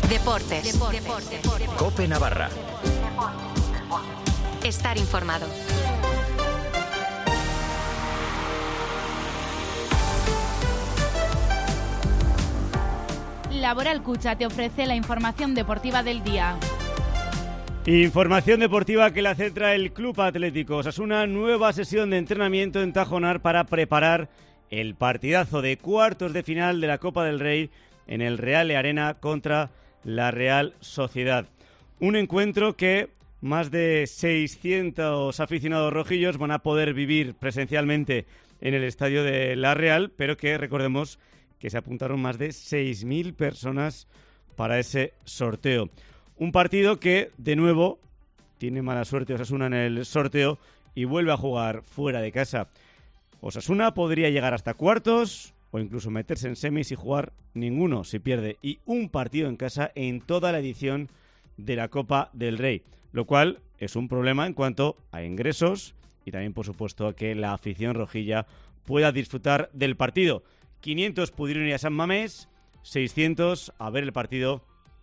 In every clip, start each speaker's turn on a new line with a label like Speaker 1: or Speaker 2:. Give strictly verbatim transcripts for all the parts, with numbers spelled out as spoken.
Speaker 1: Deportes. Deportes.
Speaker 2: COPE Navarra.
Speaker 1: Estar informado.
Speaker 3: Laboral Cucha te ofrece la información deportiva del día.
Speaker 4: Información deportiva que la centra el Club Atlético Osasuna. Nueva sesión de entrenamiento en Tajonar para preparar el partidazo de cuartos de final de la Copa del Rey en el Real Arena contra la Real Sociedad. Un encuentro que más de seiscientos aficionados rojillos van a poder vivir presencialmente en el estadio de la Real, pero que recordemos que se apuntaron más de seis mil personas para ese sorteo. Un partido que, de nuevo, tiene mala suerte Osasuna en el sorteo y vuelve a jugar fuera de casa. Osasuna podría llegar hasta cuartos o incluso meterse en semis y jugar ninguno si pierde. Y un partido en casa en toda la edición de la Copa del Rey, lo cual es un problema en cuanto a ingresos y también, por supuesto, a que la afición rojilla pueda disfrutar del partido. quinientos pudieron ir a San Mamés, seiscientos a ver el partido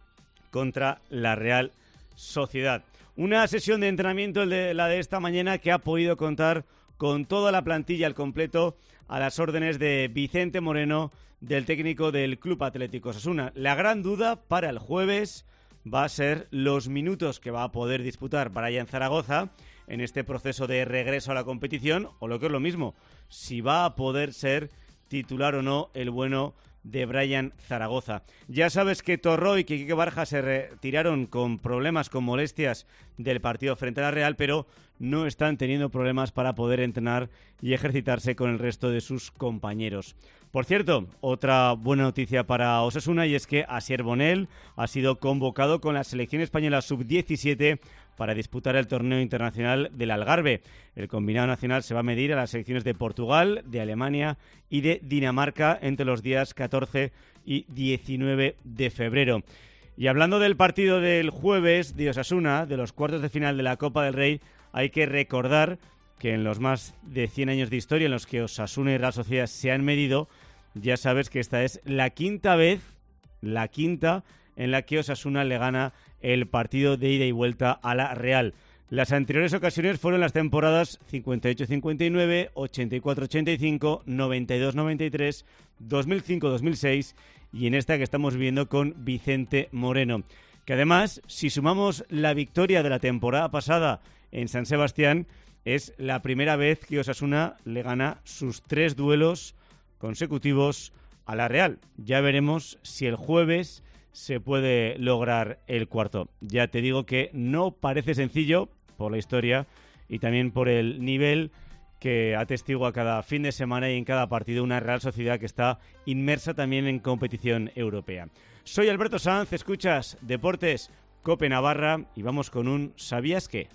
Speaker 4: contra la Real Sociedad. Una sesión de entrenamiento, de la de esta mañana, que ha podido contar con toda la plantilla al completo a las órdenes de Vicente Moreno, del técnico del Club Atlético Osasuna. La gran duda para el jueves va a ser los minutos que va a poder disputar Brian Zaragoza en este proceso de regreso a la competición, o lo que es lo mismo, si va a poder ser titular o no el bueno de Brian Zaragoza. Ya sabes que Torró y que Quique Barja se retiraron con problemas, con molestias del partido frente a la Real, pero no están teniendo problemas para poder entrenar y ejercitarse con el resto de sus compañeros. Por cierto, otra buena noticia para Osasuna, y es que Asier Bonel ha sido convocado con la selección española sub diecisiete para disputar el torneo internacional del Algarve. El combinado nacional se va a medir a las selecciones de Portugal, de Alemania y de Dinamarca entre los días catorce y diecinueve de febrero. Y hablando del partido del jueves de Osasuna, de los cuartos de final de la Copa del Rey, hay que recordar que en los más de cien años de historia en los que Osasuna y Real Sociedad se han medido, ya sabes que esta es la quinta vez, la quinta en la que Osasuna le gana el partido de ida y vuelta a la Real. Las anteriores ocasiones fueron las temporadas cincuenta y ocho cincuenta y nueve, ochenta y cuatro ochenta y cinco, noventa y dos noventa y tres, dos mil cinco dos mil seis y en esta que estamos viviendo con Vicente Moreno. Que además, si sumamos la victoria de la temporada pasada en San Sebastián, es la primera vez que Osasuna le gana sus tres duelos consecutivos a la Real. Ya veremos si el jueves se puede lograr el cuarto. Ya te digo que no parece sencillo por la historia y también por el nivel que atestigua cada fin de semana y en cada partido una Real Sociedad que está inmersa también en competición europea. Soy Alberto Sanz, escuchas Deportes COPE Navarra y vamos con un ¿sabías qué?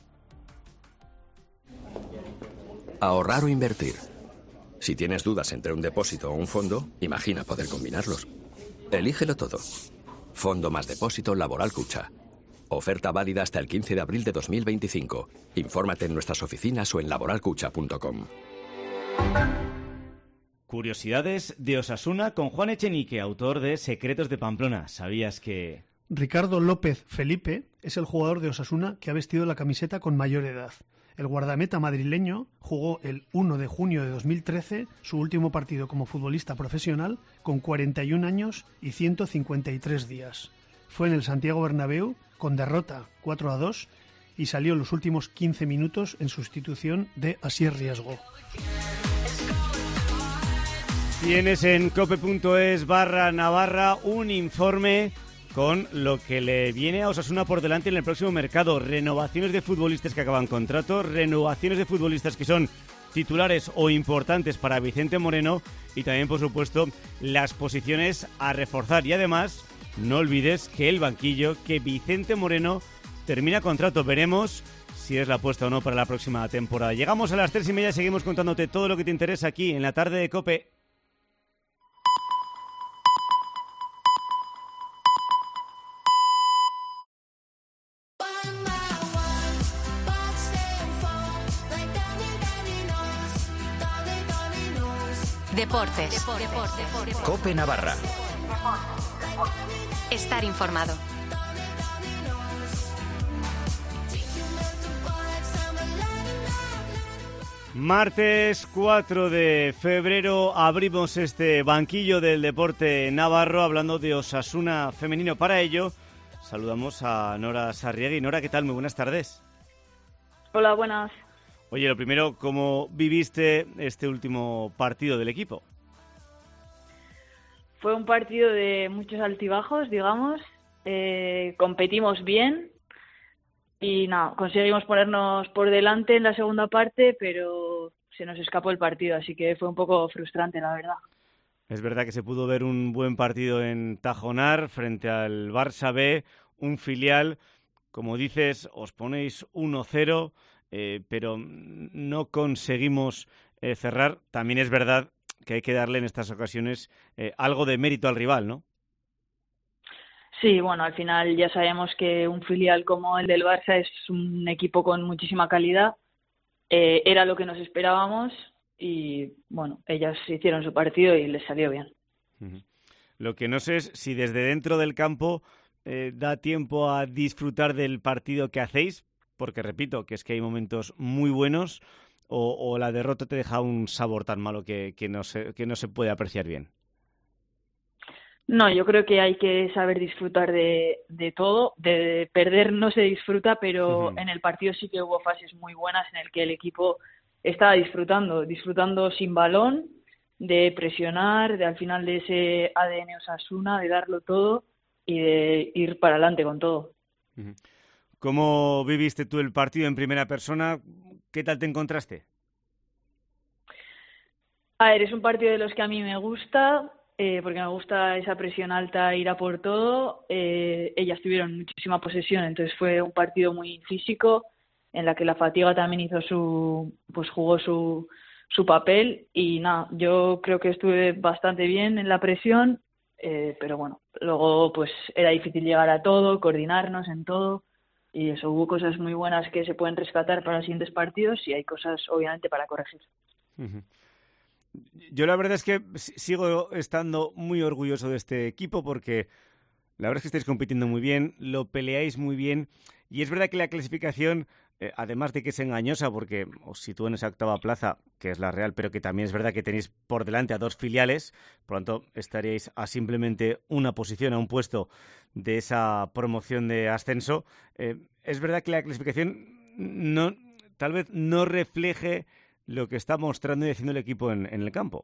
Speaker 5: Ahorrar o invertir. Si tienes dudas entre un depósito o un fondo, imagina poder combinarlos. Elígelo todo. Fondo más depósito Laboral Cucha. Oferta válida hasta el quince de abril de dos mil veinticinco. Infórmate en nuestras oficinas o en laboral cucha punto com.
Speaker 4: Curiosidades de Osasuna con Juan Echenique, autor de Secretos de Pamplona. ¿Sabías que...?
Speaker 6: Ricardo López Felipe es el jugador de Osasuna que ha vestido la camiseta con mayor edad. El guardameta madrileño jugó el primero de junio de dos mil trece su último partido como futbolista profesional con cuarenta y un años y ciento cincuenta y tres días. Fue en el Santiago Bernabéu con derrota cuatro a dos y salió en los últimos quince minutos en sustitución de Asier Riesgo.
Speaker 4: Tienes en cope.es barra Navarra un informe con lo que le viene a Osasuna por delante en el próximo mercado. Renovaciones de futbolistas que acaban contrato, renovaciones de futbolistas que son titulares o importantes para Vicente Moreno y también, por supuesto, las posiciones a reforzar. Y además, no olvides que el banquillo, que Vicente Moreno termina contrato. Veremos si es la apuesta o no para la próxima temporada. Llegamos a las tres y media, seguimos contándote todo lo que te interesa aquí en la tarde de COPE.
Speaker 1: Deportes. Deportes.
Speaker 2: COPE Navarra.
Speaker 1: Estar informado.
Speaker 4: Martes cuatro de febrero abrimos este banquillo del deporte navarro hablando de Osasuna femenino. Para ello saludamos a Nora Sarriegui. Nora, ¿qué tal? Muy buenas tardes.
Speaker 2: Hola, buenas.
Speaker 4: Oye, lo primero, ¿cómo viviste este último partido del equipo?
Speaker 2: Fue un partido de muchos altibajos, digamos. Eh, competimos bien y nada, conseguimos ponernos por delante en la segunda parte, pero se nos escapó el partido, así que fue un poco frustrante, la verdad.
Speaker 4: Es verdad que se pudo ver un buen partido en Tajonar frente al Barça B, un filial. Como dices, os ponéis uno cero, eh, pero no conseguimos eh, cerrar. También es verdad que hay que darle en estas ocasiones eh, algo de mérito al rival, ¿no?
Speaker 2: Sí, bueno, al final ya sabemos que un filial como el del Barça es un equipo con muchísima calidad. Eh, era lo que nos esperábamos y, bueno, ellas hicieron su partido y les salió bien.
Speaker 4: Uh-huh. Lo que no sé es si desde dentro del campo eh, da tiempo a disfrutar del partido que hacéis, porque repito, que es que hay momentos muy buenos, o, o la derrota te deja un sabor tan malo que, que, no se, que no se puede apreciar bien.
Speaker 2: No, yo creo que hay que saber disfrutar de, de todo. De perder no se disfruta, pero uh-huh. en el partido sí que hubo fases muy buenas en el que el equipo estaba disfrutando, disfrutando sin balón, de presionar, de al final de ese A D N Osasuna, de darlo todo y de ir para adelante con todo.
Speaker 4: Uh-huh. ¿Cómo viviste tú el partido en primera persona? ¿Qué tal te encontraste?
Speaker 2: A ver, es un partido de los que a mí me gusta. Eh, porque me gusta esa presión alta, ir a por todo. Eh, ellas tuvieron muchísima posesión, entonces fue un partido muy físico, en la que la fatiga también hizo su, pues jugó su, su papel. Y nada, yo creo que estuve bastante bien en la presión, eh, pero bueno, luego pues era difícil llegar a todo, coordinarnos en todo, y eso, hubo cosas muy buenas que se pueden rescatar para los siguientes partidos y hay cosas obviamente para corregir.
Speaker 4: Uh-huh. Yo la verdad es que sigo estando muy orgulloso de este equipo porque la verdad es que estáis compitiendo muy bien, lo peleáis muy bien y es verdad que la clasificación, eh, además de que es engañosa porque os sitúa en esa octava plaza, que es la real, pero que también es verdad que tenéis por delante a dos filiales, por lo tanto estaríais a simplemente una posición, a un puesto de esa promoción de ascenso. Eh, es verdad que la clasificación no, tal vez no refleje lo que está mostrando y haciendo el equipo en, en el campo.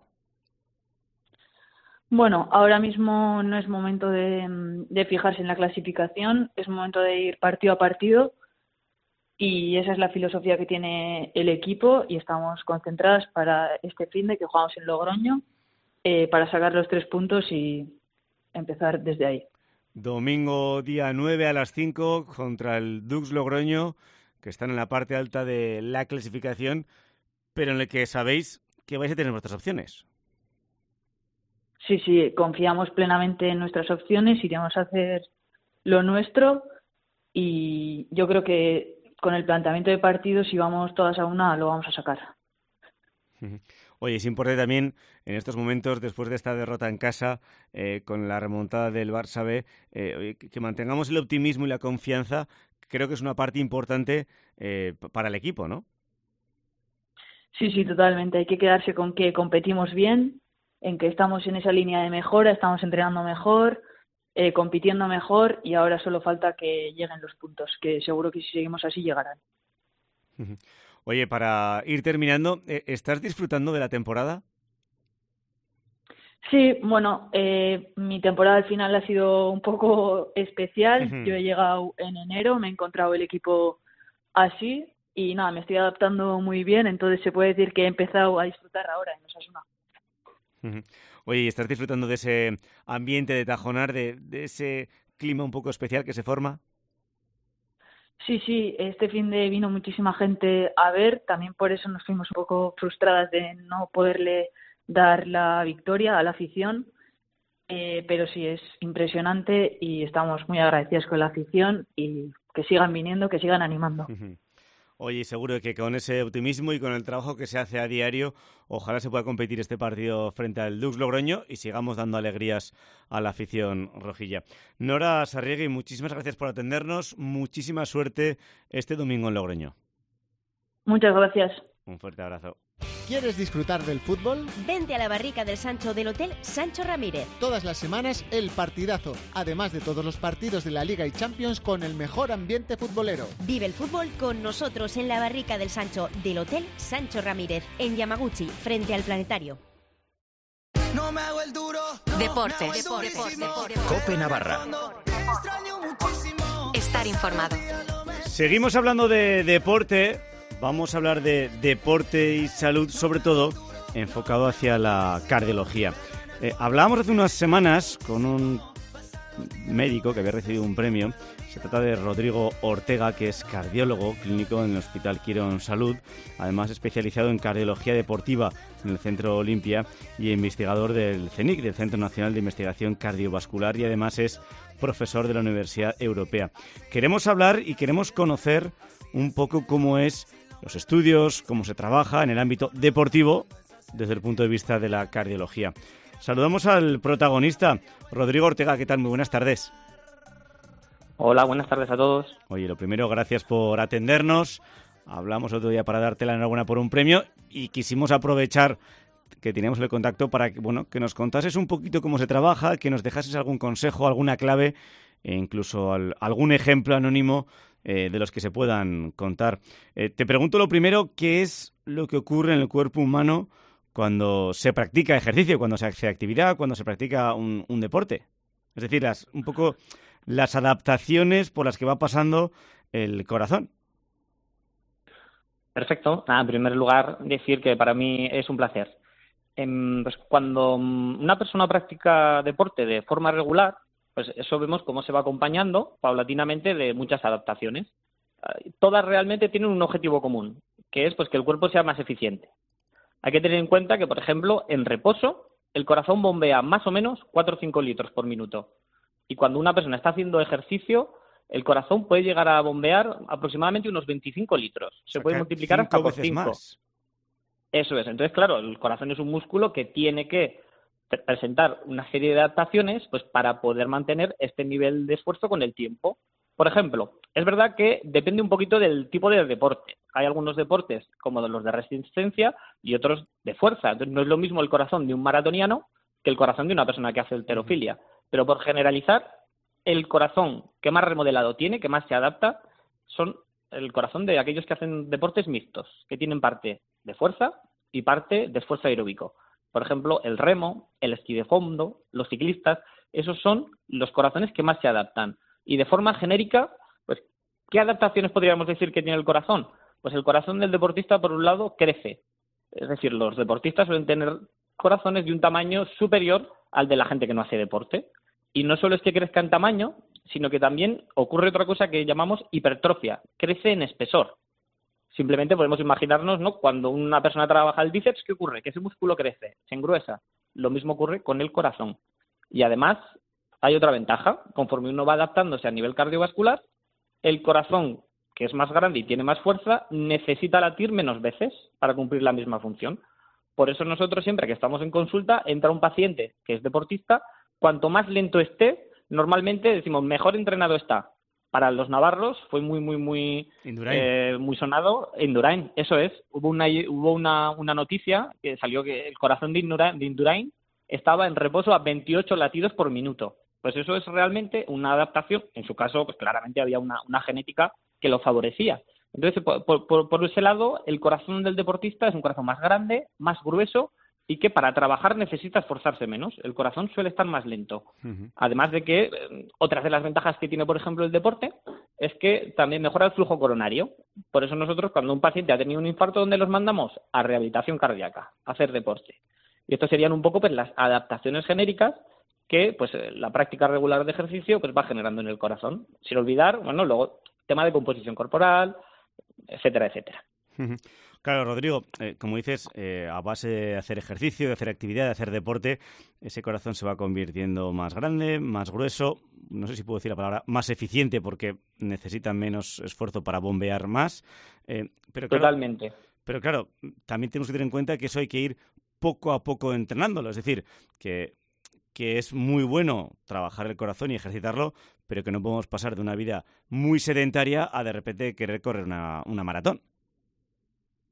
Speaker 2: Bueno, ahora mismo no es momento de, de fijarse en la clasificación, es momento de ir partido a partido y esa es la filosofía que tiene el equipo y estamos concentradas para este fin de que jugamos en Logroño eh, para sacar los tres puntos y empezar desde ahí.
Speaker 4: Domingo día nueve a las cinco contra el Dux Logroño, que están en la parte alta de la clasificación, pero en el que sabéis que vais a tener vuestras opciones.
Speaker 2: Sí, sí, confiamos plenamente en nuestras opciones, iremos a hacer lo nuestro y yo creo que con el planteamiento de partido, si vamos todas a una, lo vamos a sacar.
Speaker 4: Oye, es importante también en estos momentos, después de esta derrota en casa, eh, con la remontada del Barça B, eh, que mantengamos el optimismo y la confianza. Creo que es una parte importante eh, para el equipo, ¿no?
Speaker 2: Sí, sí, totalmente. Hay que quedarse con que competimos bien, en que estamos en esa línea de mejora, estamos entrenando mejor, eh, compitiendo mejor y ahora solo falta que lleguen los puntos, que seguro que si seguimos así llegarán.
Speaker 4: Oye, para ir terminando, ¿estás disfrutando de la temporada?
Speaker 2: Sí, bueno, eh, mi temporada al final ha sido un poco especial. Uh-huh. Yo he llegado en enero, me he encontrado el equipo así. Y nada, me estoy adaptando muy bien, entonces se puede decir que he empezado a disfrutar ahora en Osasuna.
Speaker 4: Uh-huh. Oye, ¿estás disfrutando de ese ambiente de Tajonar, de, de ese clima un poco especial que se forma?
Speaker 2: Sí, sí, este fin de vino muchísima gente a ver, también por eso nos fuimos un poco frustradas de no poderle dar la victoria a la afición, eh, pero sí, es impresionante y estamos muy agradecidas con la afición y que sigan viniendo, que sigan animando.
Speaker 4: Uh-huh. Oye, seguro que con ese optimismo y con el trabajo que se hace a diario, ojalá se pueda competir este partido frente al Dux Logroño y sigamos dando alegrías a la afición rojilla. Nora Sarriegui, muchísimas gracias por atendernos, muchísima suerte este domingo en Logroño.
Speaker 2: Muchas gracias.
Speaker 4: Un fuerte abrazo.
Speaker 7: ¿Quieres disfrutar del fútbol?
Speaker 8: Vente a la barrica del Sancho del Hotel Sancho Ramírez.
Speaker 7: Todas las semanas el partidazo, además de todos los partidos de la Liga y Champions con el mejor ambiente futbolero.
Speaker 8: Vive el fútbol con nosotros en la barrica del Sancho del Hotel Sancho Ramírez, en Yamaguchi, frente al Planetario.
Speaker 1: No me hago el duro. Deportes. Deportes. Deportes.
Speaker 5: Cope Navarra.
Speaker 1: Estar informado.
Speaker 4: Seguimos hablando de deporte. Vamos a hablar de deporte y salud, sobre todo enfocado hacia la cardiología. Eh, hablábamos hace unas semanas con un médico que había recibido un premio. Se trata de Rodrigo Ortega, que es cardiólogo clínico en el Hospital Quirón Salud, además especializado en cardiología deportiva en el Centro Olimpia y investigador del CENIC, del Centro Nacional de Investigación Cardiovascular, y además es profesor de la Universidad Europea. Queremos hablar y queremos conocer un poco cómo es los estudios, cómo se trabaja en el ámbito deportivo desde el punto de vista de la cardiología. Saludamos al protagonista, Rodrigo Ortega. ¿Qué tal? Muy buenas tardes.
Speaker 9: Hola, buenas tardes a todos.
Speaker 4: Oye, lo primero, gracias por atendernos. Hablamos otro día para darte la enhorabuena por un premio y quisimos aprovechar que teníamos el contacto para que, bueno, que nos contases un poquito cómo se trabaja, que nos dejases algún consejo, alguna clave e incluso al, algún ejemplo anónimo eh, de los que se puedan contar. Eh, te pregunto lo primero, ¿qué es lo que ocurre en el cuerpo humano cuando se practica ejercicio, cuando se hace actividad, cuando se practica un, un deporte? Es decir, las, un poco las adaptaciones por las que va pasando el corazón.
Speaker 9: Perfecto. Nada, en primer lugar, decir que para mí es un placer. Eh, pues cuando una persona practica deporte de forma regular, pues eso vemos cómo se va acompañando paulatinamente de muchas adaptaciones. Todas realmente tienen un objetivo común, que es pues que el cuerpo sea más eficiente. Hay que tener en cuenta que, por ejemplo, en reposo, el corazón bombea más o menos cuatro o cinco litros por minuto. Y cuando una persona está haciendo ejercicio, el corazón puede llegar a bombear aproximadamente unos veinticinco litros. Se puede multiplicar hasta por cinco. Más. Eso es. Entonces, claro, el corazón es un músculo que tiene que presentar una serie de adaptaciones pues para poder mantener este nivel de esfuerzo con el tiempo. Por ejemplo, es verdad que depende un poquito del tipo de deporte. Hay algunos deportes como los de resistencia y otros de fuerza. Entonces, no es lo mismo el corazón de un maratoniano que el corazón de una persona que hace halterofilia. Pero por generalizar, el corazón que más remodelado tiene, que más se adapta, son el corazón de aquellos que hacen deportes mixtos, que tienen parte de fuerza y parte de esfuerzo aeróbico. Por ejemplo, el remo, el esquí de fondo, los ciclistas, esos son los corazones que más se adaptan. Y de forma genérica, pues, ¿qué adaptaciones podríamos decir que tiene el corazón? Pues el corazón del deportista, por un lado, crece. Es decir, los deportistas suelen tener corazones de un tamaño superior al de la gente que no hace deporte. Y no solo es que crezca en tamaño, sino que también ocurre otra cosa que llamamos hipertrofia. Crece en espesor. Simplemente podemos imaginarnos, ¿no? Cuando una persona trabaja el bíceps, ¿qué ocurre? Que ese músculo crece, se engruesa. Lo mismo ocurre con el corazón. Y además, hay otra ventaja. Conforme uno va adaptándose a nivel cardiovascular, el corazón, que es más grande y tiene más fuerza, necesita latir menos veces para cumplir la misma función. Por eso nosotros siempre que estamos en consulta, entra un paciente que es deportista, cuanto más lento esté, normalmente decimos mejor entrenado está. Para los navarros fue muy, muy, muy eh, muy sonado Indurain, eso es. Hubo una hubo una, una noticia que salió que el corazón de Indurain, de Indurain estaba en reposo a veintiocho latidos por minuto. Pues eso es realmente una adaptación. En su caso, pues claramente había una, una genética que lo favorecía. Entonces, por, por, por ese lado, el corazón del deportista es un corazón más grande, más grueso y que para trabajar necesita esforzarse menos. El corazón suele estar más lento. Uh-huh. Además de que eh, otras de las ventajas que tiene, por ejemplo, el deporte es que también mejora el flujo coronario. Por eso nosotros, cuando un paciente ha tenido un infarto, ¿dónde los mandamos? A rehabilitación cardíaca, a hacer deporte. Y esto serían un poco pues las adaptaciones genéricas que pues la práctica regular de ejercicio pues va generando en el corazón. Sin olvidar, bueno, luego tema de composición corporal, etcétera, etcétera.
Speaker 4: Uh-huh. Claro, Rodrigo, eh, como dices, eh, a base de hacer ejercicio, de hacer actividad, de hacer deporte, ese corazón se va convirtiendo más grande, más grueso, no sé si puedo decir la palabra, más eficiente porque necesita menos esfuerzo para bombear más. Eh, pero claro,
Speaker 9: Totalmente.
Speaker 4: Pero claro, también tenemos que tener en cuenta que eso hay que ir poco a poco entrenándolo, es decir, que, que es muy bueno trabajar el corazón y ejercitarlo, pero que no podemos pasar de una vida muy sedentaria a de repente querer correr una, una maratón.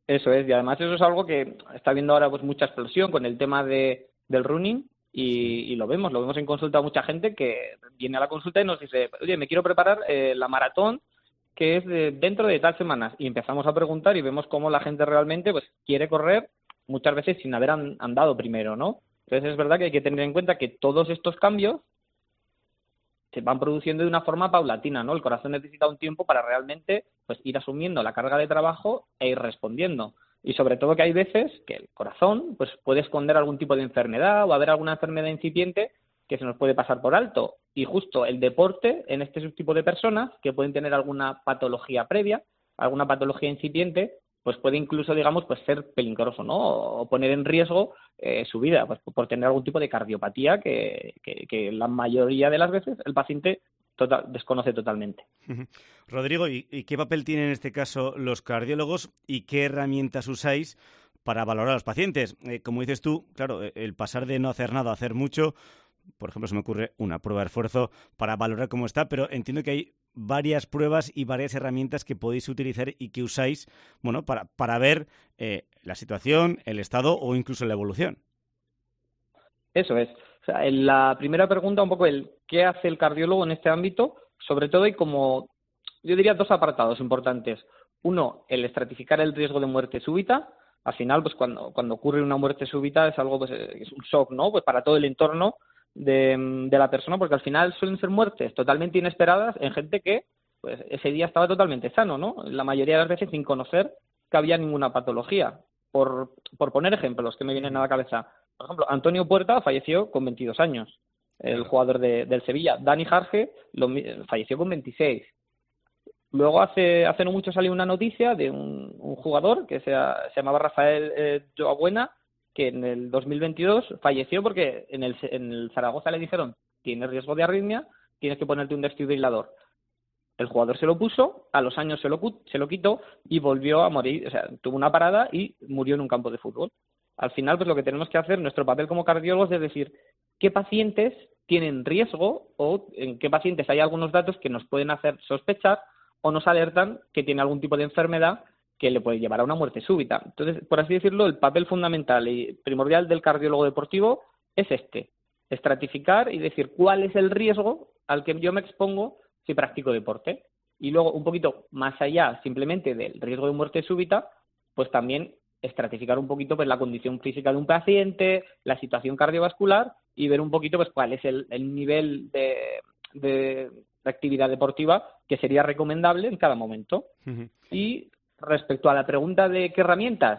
Speaker 9: Eso es, y además eso es algo que está habiendo ahora pues mucha explosión con el tema de del running y, y lo vemos, lo vemos en consulta a mucha gente que viene a la consulta y nos dice, oye, me quiero preparar eh, la maratón que es de, dentro de tal semanas, y empezamos a preguntar y vemos cómo la gente realmente pues quiere correr muchas veces sin haber andado primero, ¿no? Entonces es verdad que hay que tener en cuenta que todos estos cambios se van produciendo de una forma paulatina, ¿no? El corazón necesita un tiempo para realmente pues ir asumiendo la carga de trabajo e ir respondiendo. Y sobre todo que hay veces que el corazón pues puede esconder algún tipo de enfermedad o haber alguna enfermedad incipiente que se nos puede pasar por alto. Y justo el deporte en este tipo de personas que pueden tener alguna patología previa, alguna patología incipiente, pues puede incluso, digamos, pues ser peligroso, ¿no? O poner en riesgo eh, su vida, pues por tener algún tipo de cardiopatía que, que, que la mayoría de las veces el paciente total, desconoce totalmente.
Speaker 4: Rodrigo, ¿y, ¿y qué papel tienen en este caso los cardiólogos y qué herramientas usáis para valorar a los pacientes? Eh, como dices tú, claro, el pasar de no hacer nada a hacer mucho, por ejemplo, se me ocurre una prueba de esfuerzo para valorar cómo está, pero entiendo que hay varias pruebas y varias herramientas que podéis utilizar y que usáis, bueno, para, para ver eh, la situación, el estado o incluso la evolución.
Speaker 9: Eso es. O sea, en la primera pregunta, un poco el qué hace el cardiólogo en este ámbito, sobre todo hay como, yo diría, dos apartados importantes. Uno, el estratificar el riesgo de muerte súbita. Al final, pues cuando, cuando ocurre una muerte súbita es algo, pues es un shock, ¿no? Pues para todo el entorno de, de la persona, porque al final suelen ser muertes totalmente inesperadas en gente que pues ese día estaba totalmente sano, ¿no? La mayoría de las veces sin conocer que había ninguna patología. Por, por poner ejemplos que me vienen a la cabeza. Por ejemplo, Antonio Puerta falleció con veintidós años, el jugador de, del Sevilla. Dani Jarge lo, falleció con veintiséis. Luego hace hace no mucho salió una noticia de un, un jugador que se, se llamaba Rafael eh, Joabuena, que en el dos mil veintidós falleció porque en el, en el Zaragoza le dijeron tienes riesgo de arritmia, tienes que ponerte un desfibrilador. El jugador se lo puso, a los años se lo, se lo quitó y volvió a morir, o sea, tuvo una parada y murió en un campo de fútbol. Al final, pues lo que tenemos que hacer, nuestro papel como cardiólogos es decir, qué pacientes tienen riesgo o en qué pacientes hay algunos datos que nos pueden hacer sospechar o nos alertan que tiene algún tipo de enfermedad que le puede llevar a una muerte súbita. Entonces, por así decirlo, el papel fundamental y primordial del cardiólogo deportivo es este, estratificar y decir cuál es el riesgo al que yo me expongo si practico deporte. Y luego, un poquito más allá simplemente del riesgo de muerte súbita, pues también estratificar un poquito pues la condición física de un paciente, la situación cardiovascular y ver un poquito pues cuál es el, el nivel de, de, de actividad deportiva que sería recomendable en cada momento. Uh-huh. Y respecto a la pregunta de qué herramientas,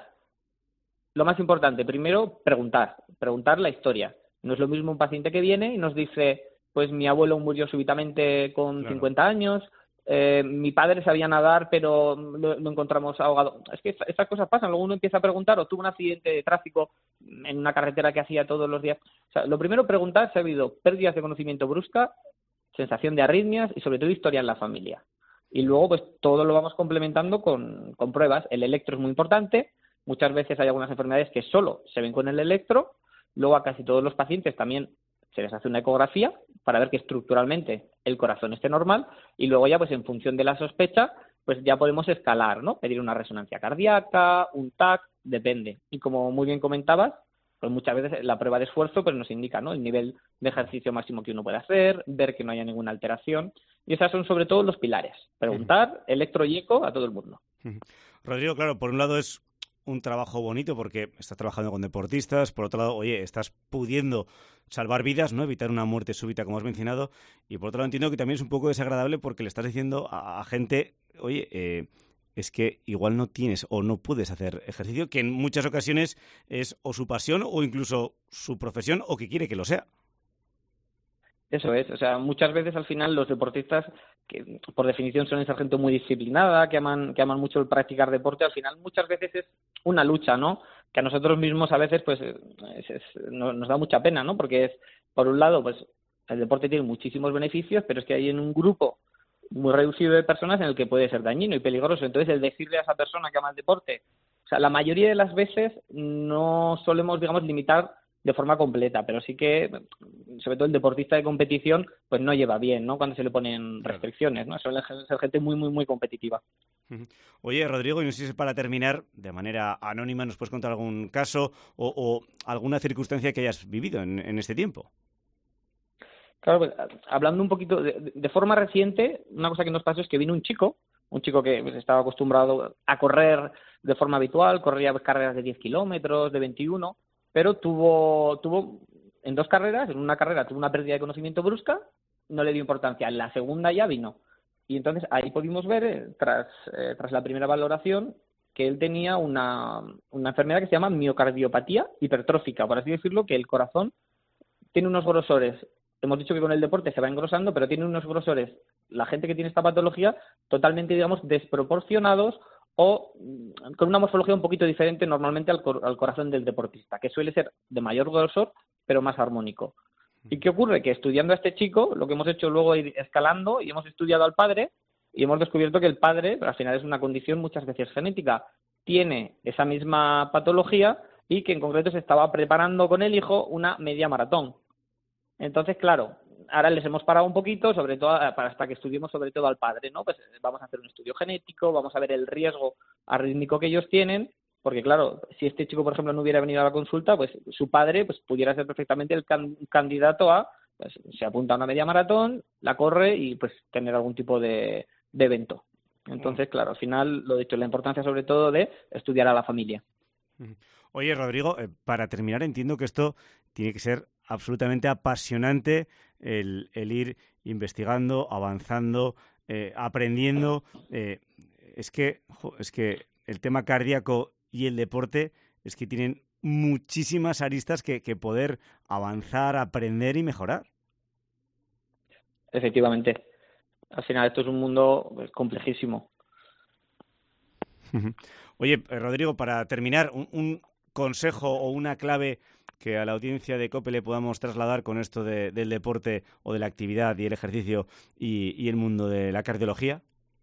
Speaker 9: lo más importante, primero, preguntar, preguntar la historia. No es lo mismo un paciente que viene y nos dice, pues mi abuelo murió súbitamente con claro. cincuenta años, eh, mi padre sabía nadar pero lo, lo encontramos ahogado. Es que estas cosas pasan, luego uno empieza a preguntar, o tuvo un accidente de tráfico en una carretera que hacía todos los días. O sea, lo primero, preguntar si ha habido pérdidas de conocimiento brusca, sensación de arritmias y sobre todo historia en la familia. Y luego pues todo lo vamos complementando con, con pruebas. El electro es muy importante, muchas veces hay algunas enfermedades que solo se ven con el electro, luego a casi todos los pacientes también se les hace una ecografía para ver que estructuralmente el corazón esté normal y luego ya pues en función de la sospecha pues ya podemos escalar, ¿no? Pedir una resonancia cardíaca, un T A C, depende. Y como muy bien comentabas, pues muchas veces la prueba de esfuerzo pues nos indica, ¿no? El nivel de ejercicio máximo que uno puede hacer, ver que no haya ninguna alteración. Y esas son sobre todo los pilares. Preguntar, uh-huh. electro y eco a todo el mundo.
Speaker 4: Uh-huh. Rodrigo, claro, por un lado es un trabajo bonito porque estás trabajando con deportistas, por otro lado, oye, estás pudiendo salvar vidas, ¿no? Evitar una muerte súbita, como has mencionado, y por otro lado entiendo que también es un poco desagradable porque le estás diciendo a, a gente, oye, eh, es que igual no tienes o no puedes hacer ejercicio, que en muchas ocasiones es o su pasión o incluso su profesión o que quiere que lo sea.
Speaker 9: Eso es, o sea, muchas veces al final los deportistas, que por definición son esa gente muy disciplinada, que aman, que aman mucho el practicar deporte, al final muchas veces es una lucha, ¿no? Que a nosotros mismos a veces pues es, es, nos da mucha pena, ¿no? Porque es, por un lado, pues el deporte tiene muchísimos beneficios, pero es que hay en un grupo muy reducido de personas en el que puede ser dañino y peligroso. Entonces, el decirle a esa persona que ama el deporte, o sea, la mayoría de las veces no solemos, digamos, limitar de forma completa, pero sí que, sobre todo el deportista de competición, pues no lleva bien, ¿no? Cuando se le ponen restricciones, ¿no? Suele ser gente muy, muy, muy competitiva.
Speaker 4: Oye, Rodrigo, y no sé si para terminar, de manera anónima, ¿nos puedes contar algún caso o, o alguna circunstancia que hayas vivido en, en este tiempo?
Speaker 9: Claro, pues, hablando un poquito de, de forma reciente, una cosa que nos pasó es que vino un chico, un chico que pues, estaba acostumbrado a correr de forma habitual, corría pues, carreras de diez kilómetros, de veintiuno, pero tuvo, tuvo en dos carreras, en una carrera tuvo una pérdida de conocimiento brusca, no le dio importancia, en la segunda ya vino. Y entonces ahí pudimos ver, eh, tras, eh, tras la primera valoración, que él tenía una, una enfermedad que se llama miocardiopatía hipertrófica, por así decirlo, que el corazón tiene unos grosores. Hemos dicho que con el deporte se va engrosando, pero tiene unos grosores, la gente que tiene esta patología, totalmente, digamos, desproporcionados o con una morfología un poquito diferente normalmente al, cor- al corazón del deportista, que suele ser de mayor grosor, pero más armónico. ¿Y qué ocurre? Que estudiando a este chico, lo que hemos hecho luego es ir escalando y hemos estudiado al padre y hemos descubierto que el padre, al final es una condición muchas veces genética, tiene esa misma patología y que en concreto se estaba preparando con el hijo una media maratón. Entonces, claro, ahora les hemos parado un poquito, sobre todo para hasta que estudiemos sobre todo al padre, ¿no? Pues vamos a hacer un estudio genético, vamos a ver el riesgo arrítmico que ellos tienen, porque claro, si este chico, por ejemplo, no hubiera venido a la consulta, pues su padre pues pudiera ser perfectamente el can- candidato a, pues se apunta a una media maratón, la corre y pues tener algún tipo de, de evento. Entonces, claro, al final, lo dicho, la importancia sobre todo de estudiar a la familia.
Speaker 4: Oye, Rodrigo, eh, para terminar, entiendo que esto tiene que ser absolutamente apasionante, el, el ir investigando, avanzando, eh, aprendiendo. Eh, es que, jo, es que el tema cardíaco y el deporte es que tienen muchísimas aristas que, que poder avanzar, aprender y mejorar.
Speaker 9: Efectivamente. Al final esto es un mundo pues, complejísimo.
Speaker 4: Oye, Rodrigo, para terminar, un, un consejo o una clave que a la audiencia de COPE le podamos trasladar con esto de, del deporte o de la actividad y el ejercicio y, y el mundo de la cardiología.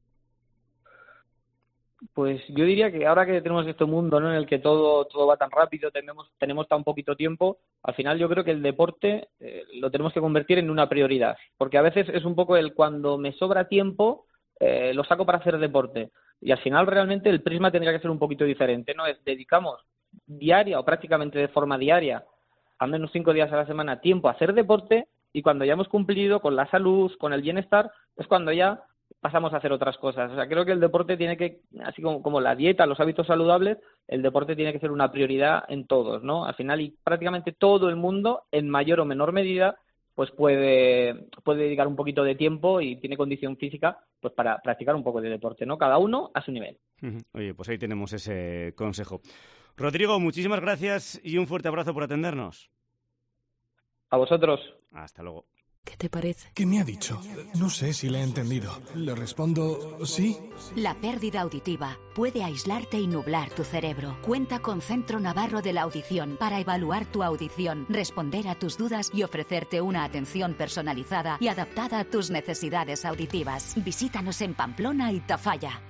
Speaker 9: Pues yo diría que ahora que tenemos este mundo, ¿no?, en el que todo todo va tan rápido, tenemos tenemos tan poquito tiempo, al final yo creo que el deporte eh, lo tenemos que convertir en una prioridad, porque a veces es un poco el cuando me sobra tiempo eh, lo saco para hacer deporte, y al final realmente el prisma tendría que ser un poquito diferente, ¿no? Es dedicamos diaria o prácticamente de forma diaria, al menos cinco días a la semana, tiempo a hacer deporte, y cuando ya hemos cumplido con la salud, con el bienestar, es cuando ya pasamos a hacer otras cosas. O sea, creo que el deporte tiene que, así como, como la dieta, los hábitos saludables, el deporte tiene que ser una prioridad en todos, ¿no? Al final, y prácticamente todo el mundo, en mayor o menor medida, pues puede, puede dedicar un poquito de tiempo y tiene condición física pues para practicar un poco de deporte, ¿no? Cada uno a su nivel.
Speaker 4: Oye, pues ahí tenemos ese consejo. Rodrigo, muchísimas gracias y un fuerte abrazo por atendernos.
Speaker 9: A vosotros.
Speaker 4: Hasta luego.
Speaker 10: ¿Qué te parece?
Speaker 11: ¿Qué me ha dicho? No sé si le he entendido. Le respondo sí.
Speaker 1: La pérdida auditiva puede aislarte y nublar tu cerebro. Cuenta con Centro Navarro de la Audición para evaluar tu audición, responder a tus dudas y ofrecerte una atención personalizada y adaptada a tus necesidades auditivas. Visítanos en Pamplona y Tafalla.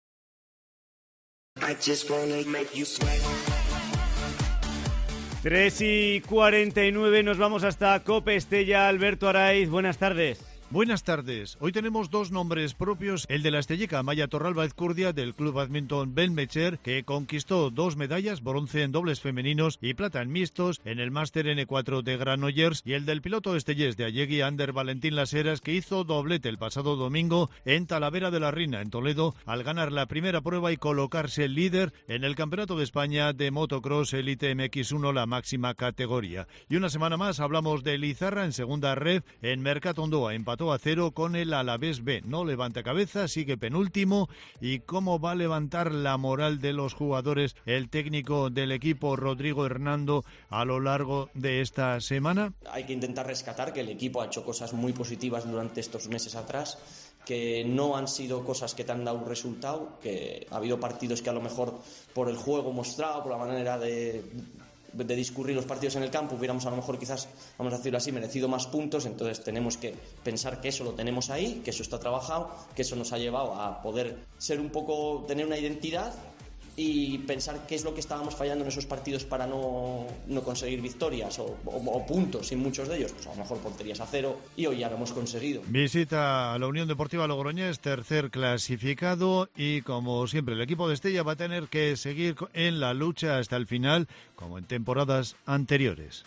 Speaker 4: tres y cuarenta y nueve, nos vamos hasta COPE Estella. Alberto Araiz, buenas tardes.
Speaker 12: Buenas tardes. Hoy tenemos dos nombres propios, el de la estelleca Maya Torralba Ezcurdia del Club Badminton Benmecher, que conquistó dos medallas, bronce en dobles femeninos y plata en mixtos en el Máster ene cuatro de Granollers, y el del piloto estellés de Allegui Ander Valentín Las Heras, que hizo doblete el pasado domingo en Talavera de la Reina, en Toledo, al ganar la primera prueba y colocarse líder en el Campeonato de España de Motocross Elite eme equis uno, la máxima categoría. Y una semana más hablamos de Lizarra en segunda red, en Mercatondoa, empató a cero con el Alavés B. No levanta cabeza, sigue penúltimo. ¿Y cómo va a levantar la moral de los jugadores el técnico del equipo, Rodrigo Hernando, a lo largo de esta semana?
Speaker 13: Hay que intentar rescatar que el equipo ha hecho cosas muy positivas durante estos meses atrás, que no han sido cosas que te han dado un resultado, que ha habido partidos que a lo mejor por el juego mostrado, por la manera de... de discurrir los partidos en el campo, hubiéramos a lo mejor quizás, vamos a decirlo así, merecido más puntos. Entonces tenemos que pensar que eso lo tenemos ahí, que eso está trabajado, que eso nos ha llevado a poder ser un poco, tener una identidad y pensar qué es lo que estábamos fallando en esos partidos para no, no conseguir victorias o, o, o puntos, en muchos de ellos, pues a lo mejor porterías a cero, y hoy ya lo hemos conseguido.
Speaker 12: Visita a la Unión Deportiva Logroñés, tercer clasificado, y como siempre el equipo de Estella va a tener que seguir en la lucha hasta el final, como en temporadas anteriores.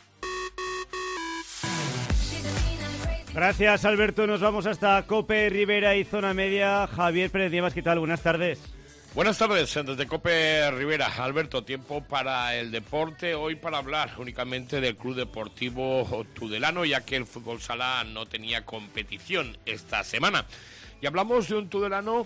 Speaker 4: Gracias, Alberto. Nos vamos hasta Cope, Rivera y Zona Media. Javier Pérez Nievas, ¿qué tal? Buenas tardes.
Speaker 10: Buenas tardes, desde Cope Rivera. Alberto, tiempo para el deporte, hoy para hablar únicamente del Club Deportivo Tudelano, ya que el fútbol sala no tenía competición esta semana. Y hablamos de un Tudelano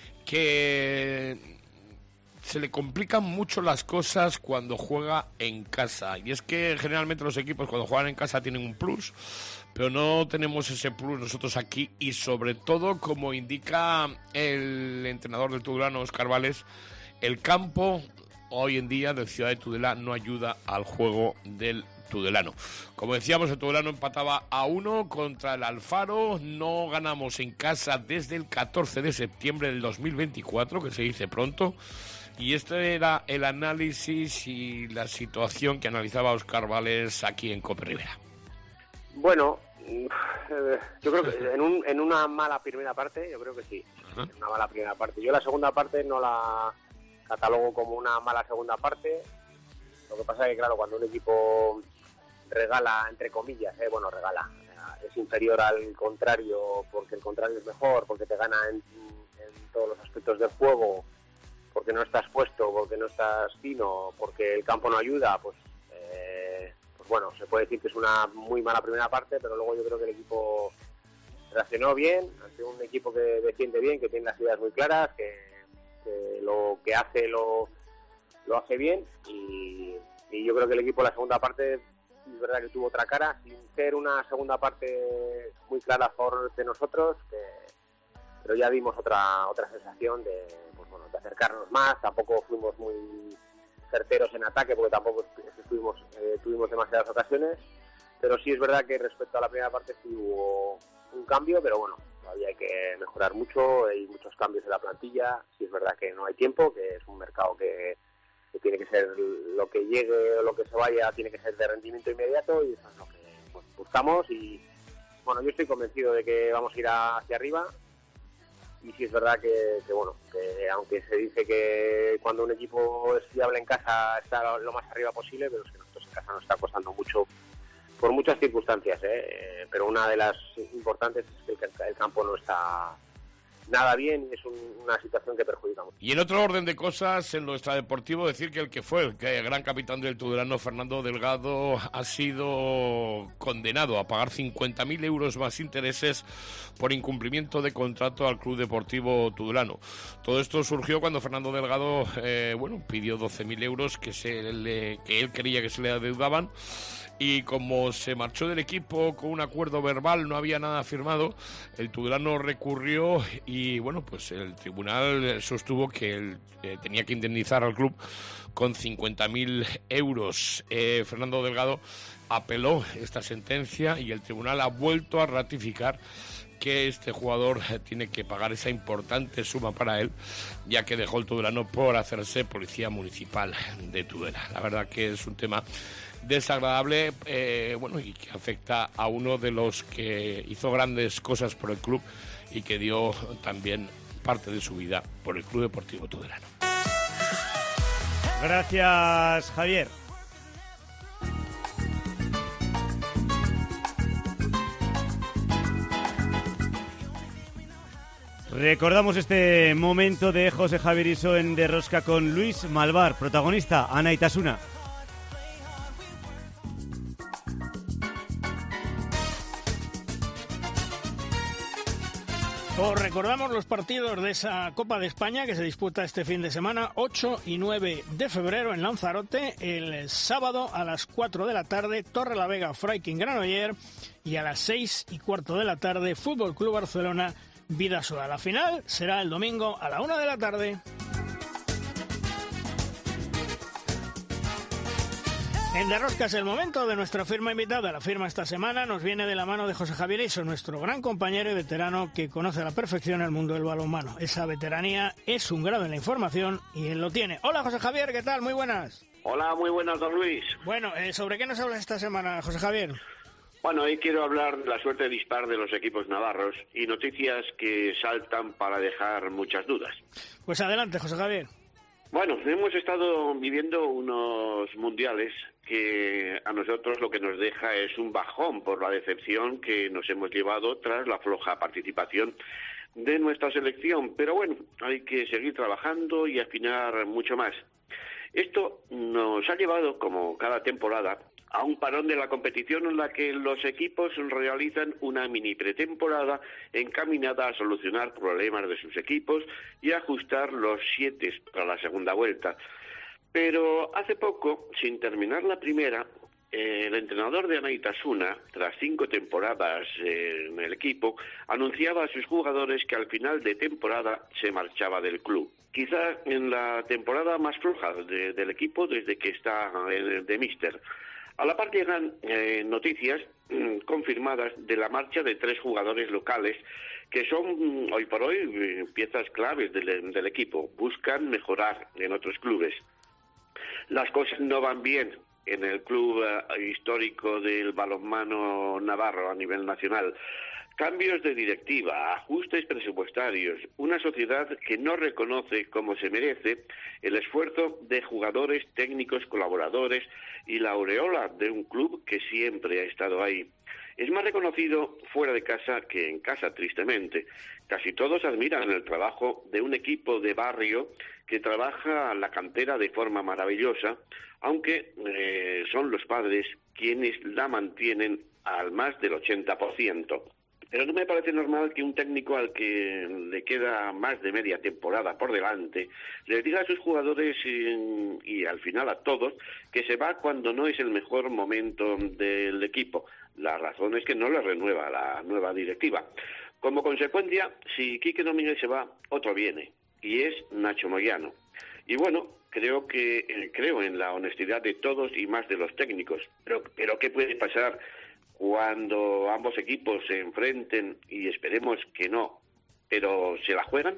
Speaker 10: que se le complican mucho las cosas cuando juega en casa. Y es que generalmente los equipos cuando juegan en casa tienen un plus, pero no tenemos ese plus nosotros aquí, y sobre todo, como indica el entrenador del Tudelano, Óscar Vales, el campo hoy en día de Ciudad de Tudela no ayuda al juego del Tudelano. Como decíamos, el Tudelano empataba a uno contra el Alfaro, no ganamos en casa desde el catorce de septiembre del dos mil veinticuatro, que se dice pronto, y este era el análisis y la situación que analizaba Óscar Vales aquí en Cope Rivera.
Speaker 14: Bueno, yo creo que en, un, en una mala primera parte, yo creo que sí, uh-huh. En una mala primera parte. Yo la segunda parte no la catalogo como una mala segunda parte. Lo que pasa es que, claro, cuando un equipo regala, entre comillas, eh, bueno, regala, es inferior al contrario porque el contrario es mejor, porque te gana en, en todos los aspectos del juego, porque no estás puesto, porque no estás fino, porque el campo no ayuda, pues... Eh, bueno, se puede decir que es una muy mala primera parte, pero luego yo creo que el equipo reaccionó bien, ante un equipo que defiende bien, que tiene las ideas muy claras, que, que lo que hace lo, lo hace bien, y, y yo creo que el equipo en la segunda parte es verdad que tuvo otra cara, sin ser una segunda parte muy clara a favor de nosotros, que, pero ya vimos otra otra sensación de, pues bueno, de acercarnos más. Tampoco fuimos muy certeros en ataque porque tampoco estuvimos, eh, tuvimos demasiadas ocasiones, pero sí es verdad que respecto a la primera parte sí hubo un cambio, pero bueno, todavía hay que mejorar mucho, hay muchos cambios en la plantilla, sí es verdad que no hay tiempo, que es un mercado que, que tiene que ser, lo que llegue o lo que se vaya tiene que ser de rendimiento inmediato, y eso es lo que pues, buscamos, y bueno, yo estoy convencido de que vamos a ir a, hacia arriba. Y sí es verdad que, que, bueno, que aunque se dice que cuando un equipo es fiable en casa está lo más arriba posible, pero es que nosotros en casa nos está costando mucho por muchas circunstancias, ¿eh? Pero una de las importantes es que el campo no está nada bien y es un, una situación que perjudica mucho.
Speaker 10: Y en otro orden de cosas, en lo extradeportivo, decir que el que fue el, que el gran capitán del Tudelano, Fernando Delgado, ha sido condenado a pagar cincuenta mil euros más intereses por incumplimiento de contrato al Club Deportivo Tudelano. Todo esto surgió cuando Fernando Delgado eh, bueno, pidió doce mil euros que, se le, que él creía que se le adeudaban. Y como se marchó del equipo con un acuerdo verbal, no había nada firmado, el Tudelano recurrió y bueno, pues el tribunal sostuvo que él eh, tenía que indemnizar al club con cincuenta mil euros. Eh, Fernando Delgado apeló esta sentencia y el tribunal ha vuelto a ratificar que este jugador tiene que pagar esa importante suma para él, ya que dejó el Tudelano por hacerse policía municipal de Tudela. La verdad que es un tema desagradable, eh, bueno, y que afecta a uno de los que hizo grandes cosas por el club y que dio también parte de su vida por el Club Deportivo Tudelano.
Speaker 4: Gracias, Javier. Recordamos este momento de José Javier Iso en De Rosca con Luis Malvar, protagonista Ana Itasuna.
Speaker 15: Os recordamos los partidos de esa Copa de España que se disputa este fin de semana, ocho y nueve de febrero en Lanzarote. El sábado a las cuatro de la tarde, Torrelavega, Freiking Granoller, y a las seis y cuarto de la tarde, Fútbol Club Barcelona, Bidasoa. La final será el domingo a la una de la tarde. En Derrosca es el momento de nuestra firma invitada. La firma esta semana nos viene de la mano de José Javier Iso, nuestro gran compañero y veterano que conoce a la perfección el mundo del balonmano. Esa veteranía es un grado en la información y él lo tiene. Hola José Javier, ¿qué tal? Muy buenas.
Speaker 16: Hola, muy buenas, don Luis.
Speaker 15: Bueno, eh, ¿sobre qué nos hablas esta semana, José Javier?
Speaker 16: Bueno, hoy quiero hablar de la suerte dispar de los equipos navarros y noticias que saltan para dejar muchas dudas.
Speaker 15: Pues adelante, José Javier.
Speaker 16: Bueno, hemos estado viviendo unos mundiales que a nosotros lo que nos deja es un bajón por la decepción que nos hemos llevado tras la floja participación de nuestra selección. Pero bueno, hay que seguir trabajando y afinar mucho más. Esto nos ha llevado, como cada temporada, a un parón de la competición en la que los equipos realizan una mini pretemporada encaminada a solucionar problemas de sus equipos y ajustar los siete para la segunda vuelta. Pero hace poco, sin terminar la primera, eh, el entrenador de Anaitasuna, tras cinco temporadas eh, en el equipo, anunciaba a sus jugadores que al final de temporada se marchaba del club. Quizá en la temporada más floja de, del equipo desde que está eh, de míster. A la par llegan eh, noticias mm, confirmadas de la marcha de tres jugadores locales que son mm, hoy por hoy eh, piezas claves del, del equipo. Buscan mejorar en otros clubes. Las cosas no van bien en el club eh, histórico del balonmano navarro a nivel nacional. Cambios de directiva, ajustes presupuestarios, una sociedad que no reconoce como se merece el esfuerzo de jugadores, técnicos, colaboradores y la aureola de un club que siempre ha estado ahí. Es más reconocido fuera de casa que en casa, tristemente. Casi todos admiran el trabajo de un equipo de barrio que trabaja la cantera de forma maravillosa, aunque eh, son los padres quienes la mantienen al más del ochenta por ciento. Pero no me parece normal que un técnico al que le queda más de media temporada por delante le diga a sus jugadores y, y al final a todos que se va cuando no es el mejor momento del equipo. La razón es que no le renueva la nueva directiva. Como consecuencia, si Quique Domínguez se va, otro viene, y es Nacho Moyano. Y bueno, creo que eh, creo en la honestidad de todos y más de los técnicos. Pero, pero ¿qué puede pasar cuando ambos equipos se enfrenten, y esperemos que no, pero se la juegan?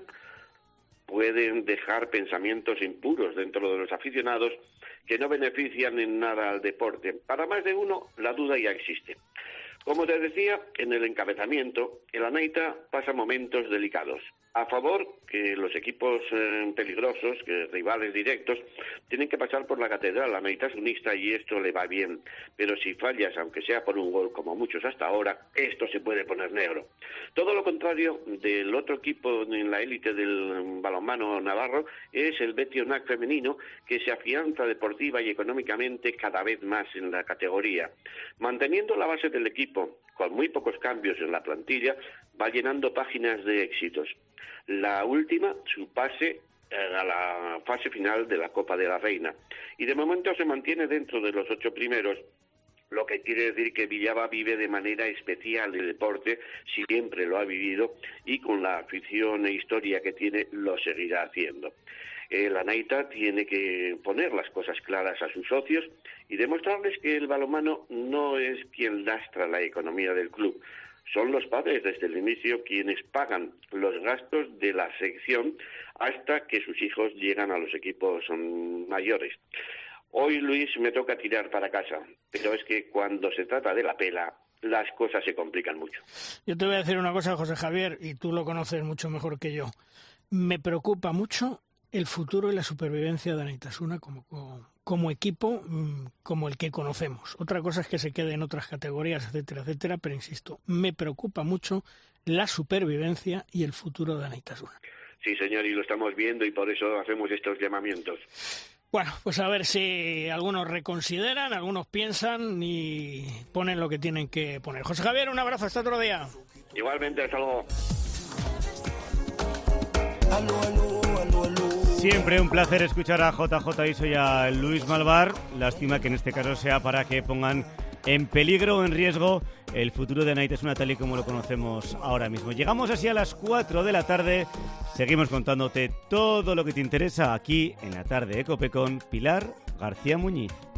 Speaker 16: Pueden dejar pensamientos impuros dentro de los aficionados que no benefician en nada al deporte. Para más de uno, la duda ya existe. Como te decía, en el encabezamiento, el Anaita pasa momentos delicados. A favor, que los equipos eh, peligrosos, que rivales directos, tienen que pasar por la catedral anaitasunista y esto le va bien. Pero si fallas, aunque sea por un gol, como muchos hasta ahora, esto se puede poner negro. Todo lo contrario del otro equipo en la élite del balonmano navarro es el Betionac femenino, que se afianza deportiva y económicamente cada vez más en la categoría. Manteniendo la base del equipo, con muy pocos cambios en la plantilla, va llenando páginas de éxitos. La última, su pase a la fase final de la Copa de la Reina. Y de momento se mantiene dentro de los ocho primeros, lo que quiere decir que Villaba vive de manera especial el deporte, siempre lo ha vivido, y con la afición e historia que tiene lo seguirá haciendo. El Anaita tiene que poner las cosas claras a sus socios y demostrarles que el balonmano no es quien lastra la economía del club. Son los padres desde el inicio quienes pagan los gastos de la sección hasta que sus hijos llegan a los equipos mayores. Hoy, Luis, me toca tirar para casa, pero es que cuando se trata de la pela, las cosas se complican mucho.
Speaker 15: Yo te voy a decir una cosa, José Javier, y tú lo conoces mucho mejor que yo. Me preocupa mucho el futuro y la supervivencia de Anaitasuna como, como equipo, como el que conocemos. Otra cosa es que se quede en otras categorías, etcétera, etcétera, pero insisto, me preocupa mucho la supervivencia y el futuro de Anaitasuna.
Speaker 16: Sí, señor, y lo estamos viendo y por eso hacemos estos llamamientos.
Speaker 15: Bueno, pues a ver si algunos reconsideran, algunos piensan y ponen lo que tienen que poner. José Javier, un abrazo, hasta otro día.
Speaker 16: Igualmente, hasta luego.
Speaker 17: Aló, aló, aló, aló.
Speaker 4: Siempre un placer escuchar a J J Iso y a Luis Malvar. Lástima que en este caso sea para que pongan en peligro o en riesgo el futuro de Anaitasuna tal y como lo conocemos ahora mismo. Llegamos así a las cuatro de la tarde. Seguimos contándote todo lo que te interesa aquí en la tarde de COPE con Pilar García Muñiz.